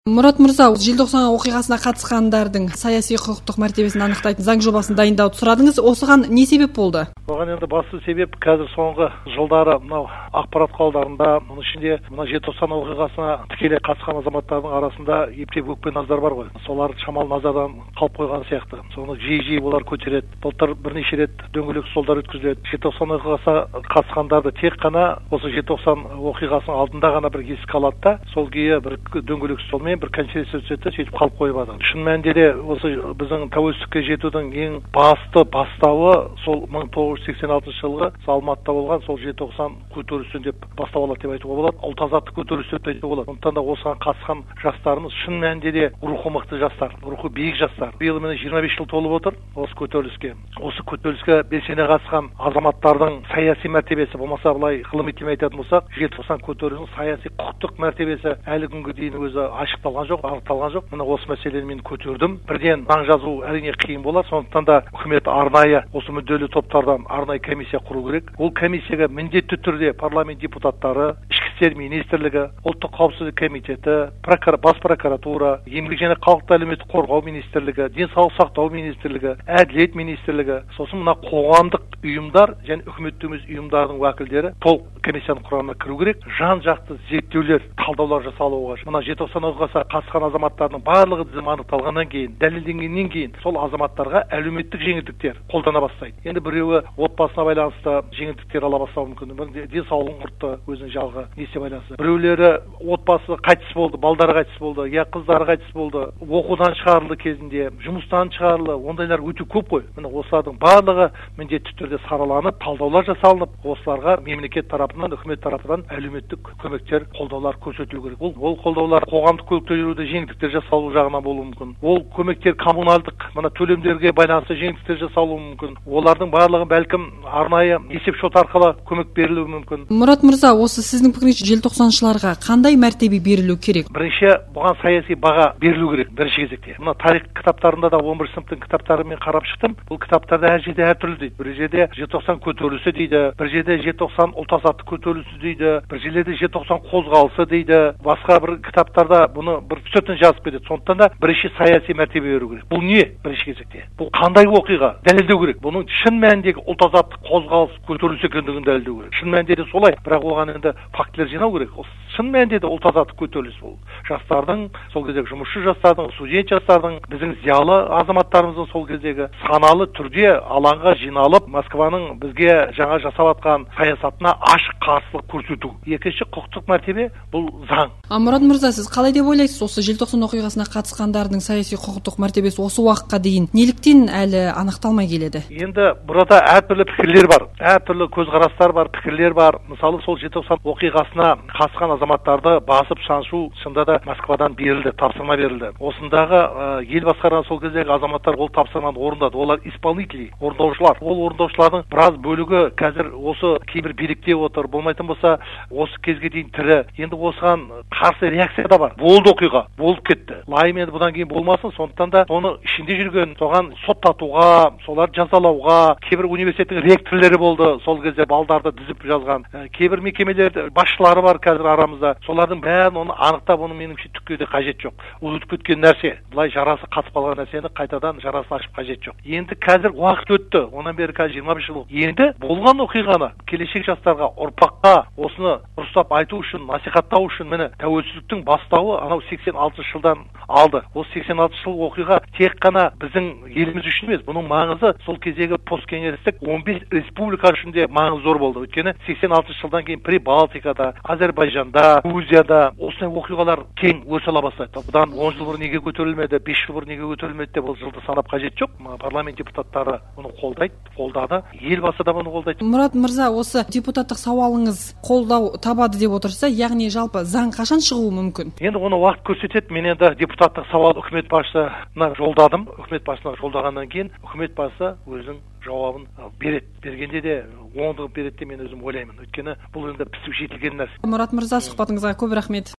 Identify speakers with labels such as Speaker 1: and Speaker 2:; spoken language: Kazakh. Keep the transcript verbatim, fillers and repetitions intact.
Speaker 1: Мұрат мырза, желтоқсан оқиғасына қатысқандардың саяси құқықтық мәртебесін анықтайтын заң жобасын дайындауды сұрадыңыз. Осыған не себеп болды?
Speaker 2: Оған енді басты себеп қазір соңғы жылдары мынау ақпарат құралдарында, оның ішінде мына желтоқсан оқиғасына тікелей қатысқан азаматтардың арасында ептеп өкпе назар бар ғой. Солар шамал назардан қалып қойған сияқты. Соны жиі-жиі олар көтереді. Былтыр бірнеше рет дөңгелек столдар өткізіледі. Желтоқсан оқиғасына қатысқандарды тек қана осы желтоқсан оқиғасының алдында ғана бір еске алады да, сол күйі бір дөңгелек столмен бір конференция өтеді, сөйтіп қалып қойып жатыр. Шын мәнінде де осы біздің тәуелсіздікке жетудің ең басты бастауы сол мың тоғыз жүз сексен алтыншы жылғы Алматыда болған сол желтоқсан көтерілісі деп бастау алады деп айтуға болады. Ұлт азаттық көтерілісі деп айтуға болады. Сондықтан да осыған қатысқан жастарымыз шын мәнінде де рухы мықты жастар, рухы биік жастар. Биыл міне жиырма бес жыл толып отыр осы көтеріліске. Осы көтеріліске белсене қатысқан азаматтардың саяси мәртебесі, болмаса былай ғылыми тілмен айтатын болсақ, желтоқсан көтерілісінің саяси құқықтық мәртебесі әлі күнге дейін өзі ашықталған жоқ, анықталған жоқ. Міне осы мәселені мен көтердім. Бірден заң жазу әрине қиын болады. Сондықтан да үкімет арнайы осы мүдделі топтардан арнайы комиссия құру керек. Ол комиссияға міндетті түрде парламент депутаттары, ішкі істер министрлігі, ұлттық қауіпсіздік комитеті, бас прокуратура, еңбек және халықты әлеуметтік қорғау министрлігі, денсаулық сақтау министрлігі, әділет министрлігі, сосын мына қоғамдық ұйымдар және үкіметтік емес ұйымдардың уәкілдері толық комиссияның құрамына кіру керек. Жан-жақты зерттеулер, талдаулар жасалуы қажет. Мына желтоқсан оқиғасына қатысқан азаматтардың барлығы тізімі анықталғаннан кейін, дәлелденгеннен кейін сол азаматтарға әлеуметтік жеңілдіктер қолдана бастайды. Енді біреуі отбасына байланысты жеңілдіктер ала бастауы мүмкін. Денсаулығын құртты, өзінің жалға несіне байланысты. Біреулері отбасы қайтыс болды, балдары қайтыс болды, я қыздары қайтыс болды, оқудан шығарылды кезінде, жұмыстан шығарылды. Ондайлар өте көп қой. Міне осылардың барлығы міндетті түрде сараланып, талдаулар жасалынып, осыларға мемлекет тарапынан, үкімет тарапынан әлеуметтік көмектер, қолдаулар көрсетілу керек. Ол, ол қолдаулар қоғамдық көлікте жүруде жеңілдіктер жасалу жағынан болуы мүмкін. Ол көмектер коммуналдық, мына төлемдерге байланысты жеңілдіктер жасалуы мүмкін. Олардың барлығы бәлкім арнайы есепшот арқылы көмек берілуі мүмкін.
Speaker 1: Мұрат мырза, осы сіздің пікіріңізше желтоқсаншыларға қандай мәртебе берілу керек?
Speaker 2: Бірінші, бұған саяси баға берілу керек бірінші кезекте. Мына тарих кітаптарында да он бірінші сыныптың кітаптарын мен қарап шықтым. Бұл кітаптарда әр жерде әртүрлі дейді. Бір жерде желтоқсан көтерілісі дейді, бір жерде желтоқсан ұлт азаттық көтерілісі дейді, бір жерлерде желтоқсан қозғалысы дейді. Басқа бір кітаптарда бұны бір түсетін жазып кетеді. Сондықтан да бірінші саяси мәртебе беру керек. Бұл не бірінші кезекте? Бұл қандай оқиға? Дәлелдеу керек. Бұның шын мәніндегі ұлт азаттық қозғалыс көтеріліс екендігін дәлелдеу керек. Шын мәнінде де солай, бірақ оған енді фактілер жинау керек. Шын мәнінде де ұлт азаттық көтеріліс бұл. Жастардың, сол кездегі жұмысшы жастардың, студент жастардың, біздің зиялы азаматтарымыздың сол кездегі саналы түрде алаңға жиналып, Москваның бізге жаңа жасап жатқан саясатына ашық қарсылық көрсету. Екінші құқықтық мәртебе бұл заң.
Speaker 1: А Мұрат мырза, сіз қалай деп ойлайсыз, осы желтоқсан оқиғасына қатысқандардың саяси құқықтық мәртебесі осы уақытқа дейін неліктен әлі анықталмай келеді?
Speaker 2: Енді burada әртүрлі пікірлер бар, әртүрлі көзқарастар бар, пікірлер бар. Мысалы сол желтоқсан оқиғасына қатысқан азаматтарды басып шаншу шында да Москвадан берілді, тапсырма берілді. Осындағы ел басқарған сол кездегі азаматтар ол тапсырманы орындады. Олар исполнители, орындаушылар. Ол орындаушылардың біраз бөлігі қазір осы кейбір билікте отыр. Болмайтын болса осы кезге дейін тірі. Енді осыған қарсы реакция да бар. Болды оқиға, болып кетті. Лайым енді бұдан кейін болмасын. Сондықтан да оны ішінде жүрген, соған соттатуға, солар жазалауға, кейбір университеттің ректорлері болды. Сол кезде балдарды дізіп жазған. Кейбір мекемелер басшылары бар қазір арамызда. Солардың бәрін оны анықтап, оны меніңше түкке де қажет жоқ. Ол өтіп кеткен нәрсе. Былай жарасы қатып қалған нәрсені қайтадан жарасын ашып қажет жоқ. Енді қазір уақыт өтті. Онан бері қазір жиырма бес жыл. Енді болған оқиғаны келешек жастарға, ұрпаққа осыны дұрыстап айту үшін, насихаттау үшін міне тәуелсіздіктің бастауы анау сексен алтыншы жылдан алды. Ол сексен алтыншы жыл оқиға тек қана біздің еліміз үшін емес, бұның маңызы сол кездегі посткеңестік он бес республика үшін де маңызы зор болды. Өйткені сексен алтыншы жылдан кейін Прибалтикада, Әзербайжанда, Грузияда осындай оқиғалар кең өршіла бастады. Бұдан он жыл бұрын неге көтерілмеді, бес жыл бұрын неге көтерілмеді деп ол жылды санап қажет жоқ. Парламент депутаттары бұны қолдайды, қолдады. Елбасы да бұны қолдайды.
Speaker 1: Мұрат мырза, осы депутаттық сауалыңыз қолдау табады деп отырса, яғни жалпы заң қашан шығуы мүмкін?
Speaker 2: Енді оны уақыт көрсетеді. Мен енді депутаттық сауал үкімет басшысына жолдадым. Үкімет басшысына жолдағаннан кейін үкімет басшысы өзінің жауабын береді. Бергенде де оңдығып береді деп мен өзім ойлаймын. Өйткені бұл енді пісіп жетілген нәрсе.
Speaker 1: Мұрат мырза, сұхбатыңызға көп рахмет.